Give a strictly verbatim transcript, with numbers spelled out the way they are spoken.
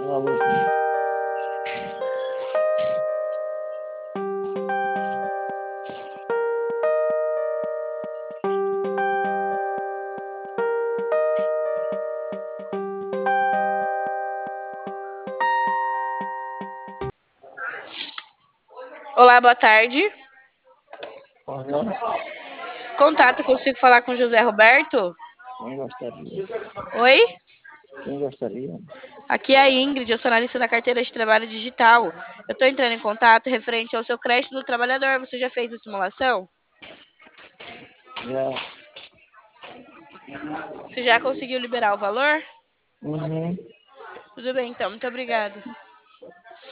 Alô, Olá, boa tarde. olha, Contato, consigo falar com José Roberto? quem gostaria? Oi? Quem gostaria? Aqui é a Ingrid, eu sou analista da carteira de trabalho digital. Eu estou entrando em contato referente ao seu crédito do trabalhador. Você já fez a simulação? Já. Você já conseguiu liberar o valor? Uhum. Tudo bem, então. Muito obrigada.